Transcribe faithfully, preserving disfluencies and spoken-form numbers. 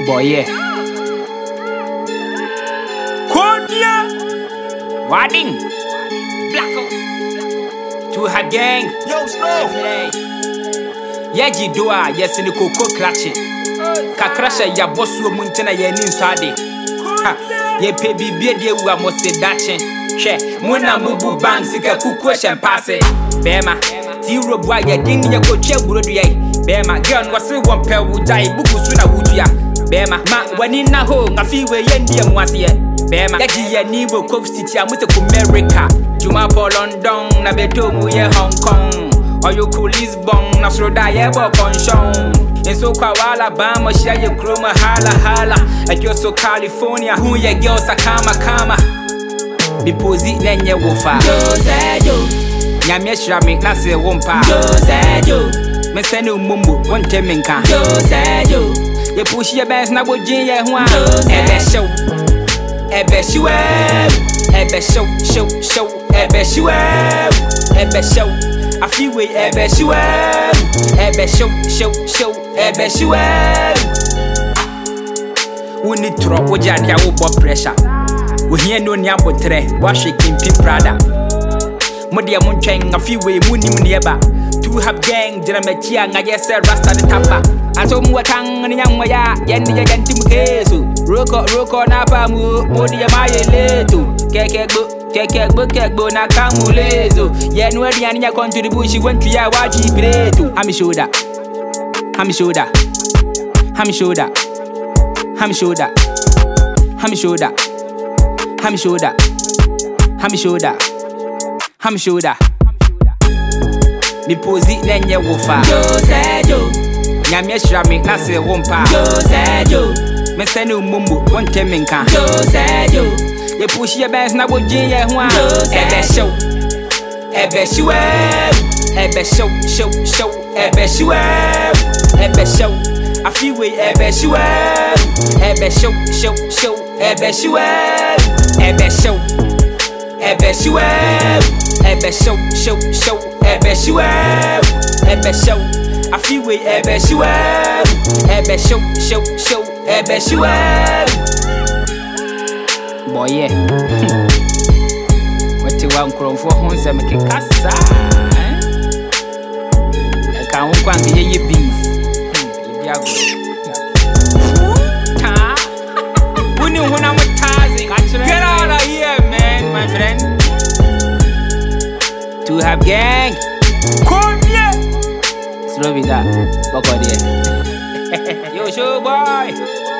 Boy, yeah. Konya. Wadding. Blacko. To her gang. Yo, Snow. Yaji doa, yes, in the cocoa cratchet. Kakrasha ya bosu muntina ye nin swade. Ha, ye pe bibie de wa mo se dache. She, muna mubu bang sika kuku champasse. Bema, zero boy ya ding ya ko che burodu ye. Bema, girl no se won pe wo dai buku su na wutua. Bema, ma wani na ho ngafi we ye ndie mwase ye. Bema, yaji ye ni bo Cove City amuse ku America. Juma po London na beto mu ye Hong Kong. Or you cool Lisbon, na sroda ye bo conshon. And so kwa Alabama, share your chroma hala hala. Like you're so California, who ye girls a kama kama. Be posi nenye wofa. Jose Jo. Nyamye shrami na se wompa. Jose Jo. Me senu mumbu, one teminka. Jose Jo. Ye push your bands na bojin ye hwa. Jose. Ebe show. Ebe shwe. Ebe show, show, show. Ebe shwe. Ebe show. I feel way ebe shwe. Ebe show, show, show. Ebe shwe. We need to rock with your blood pressure. We hear no nyambo tre. Wash it in pin prada. Modia muncheng a few way munim nearba. To have gang, Jeremechia, and I guess a rasta the tapa. I told me what tongue and young waya, Yendi Yantim Kesu. Roko, Roko, Napa, Modia Maya Leto. Keke book, Keke book, Kekbo, Nakamulezo. Yen where the Anya come to the bush, you went to Yawaji Breto. Hami shoulder. Hami shoulder. Hami shoulder. Hami shoulder. Hami shoulder. Hami shoulder. Hami shoulder. Hami shoulder. Me posi nenye wofa. Jose Jo. Nyamye shrami na se wompa. Jose Jo. Me senu mumbu one teminka. Jose Jo. Ye push your bands na bojin ye hwa. Ebe show. Ebe shwe. Ebe show, show, show. Ebe shwe. Ebe show. I feel way ebe shwe. Ebe show, show, show. Ebe shwe. Ebe show. Ebe shwe. Ebe show, show, show. Ebe shwe. Ebe show. I feel way ebe shwe. Ebe show, show, show. Ebe shwe. Boy, yeah. What you want from for homes and make a cassa? I can't want to hear your beans. Who knew when I'm get out of here, man, my friend. To have gang. Konya. Slow it down. Back on there. Yo, show boy.